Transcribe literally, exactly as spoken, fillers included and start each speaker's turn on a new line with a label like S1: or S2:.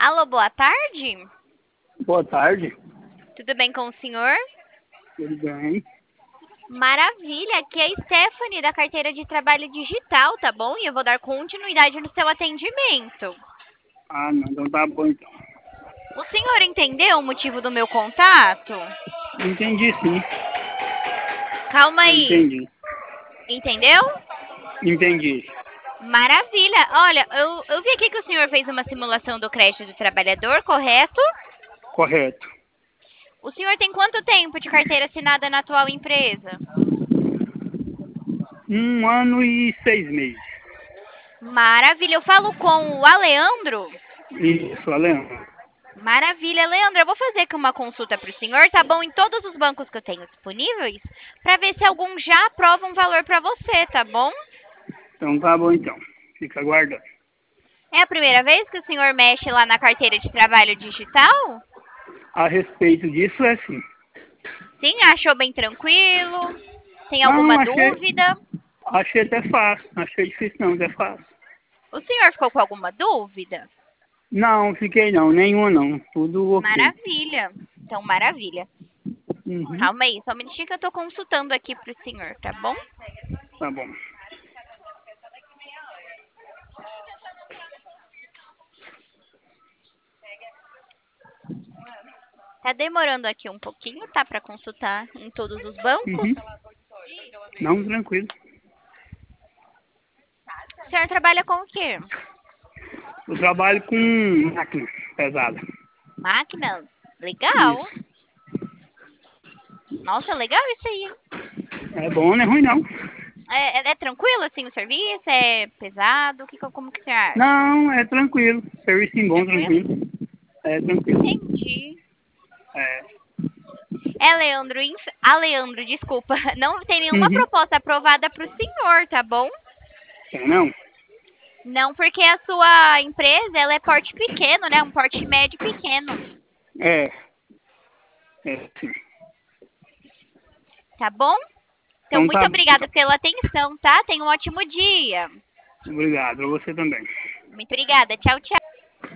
S1: Alô, boa tarde.
S2: Boa tarde.
S1: Tudo bem com o senhor?
S2: Tudo bem?
S1: Maravilha, aqui é a Stephanie da carteira de trabalho digital, tá bom? E eu vou dar continuidade no seu atendimento.
S2: Ah, não, então tá bom então.
S1: O senhor entendeu o motivo do meu contato?
S2: Entendi sim.
S1: Calma
S2: Eu
S1: aí.
S2: entendi.
S1: Entendeu?
S2: Entendi.
S1: Maravilha. Olha, eu, eu vi aqui que o senhor fez uma simulação do crédito do trabalhador, correto?
S2: Correto.
S1: O senhor tem quanto tempo de carteira assinada na atual empresa?
S2: Um ano e seis meses.
S1: Maravilha. Eu falo com o Aleandro?
S2: Isso, Leandro.
S1: Maravilha, Leandro. Eu vou fazer aqui uma consulta para o senhor, tá bom? Em todos os bancos que eu tenho disponíveis, para ver se algum já aprova um valor para você, tá bom?
S2: Então tá bom então. Fica aguardando.
S1: É a primeira vez que o senhor mexe lá na carteira de trabalho digital?
S2: A respeito disso é sim.
S1: Sim, achou bem tranquilo? Tem
S2: Não,
S1: alguma
S2: achei.
S1: dúvida?
S2: Achei até fácil. Não achei difícil não, até fácil.
S1: O senhor ficou com alguma dúvida?
S2: Não, fiquei não, nenhuma não. Tudo ok.
S1: Maravilha. Então, maravilha.
S2: Uhum.
S1: Calma aí, só um minutinho que eu tô consultando aqui pro senhor, tá bom?
S2: Tá bom.
S1: Tá demorando aqui um pouquinho, tá? Pra consultar em todos os bancos.
S2: Uhum. Não, tranquilo.
S1: O senhor trabalha com o quê?
S2: Eu trabalho com máquina pesada.
S1: Máquinas? Legal.
S2: Isso.
S1: Nossa, legal isso aí, hein?
S2: É bom, não é ruim não.
S1: É, é, é tranquilo, assim, o serviço? É pesado? Que, como que você acha?
S2: Não, é tranquilo. Serviço bom,
S1: Tranquilo?
S2: tranquilo. É tranquilo.
S1: Entendi.
S2: É.
S1: É, Leandro, inf... ah, Leandro, desculpa. Não tem nenhuma
S2: Uhum.
S1: proposta aprovada pro senhor, tá bom?
S2: Tem não?
S1: Não, porque a sua empresa, ela é porte pequeno, né? Um porte médio pequeno.
S2: É. É, sim.
S1: Tá bom? Então,
S2: Então
S1: muito
S2: tá bom,
S1: obrigada
S2: então.
S1: pela atenção, tá? Tenha um ótimo dia.
S2: Obrigado. A você também.
S1: Muito obrigada. Tchau, tchau.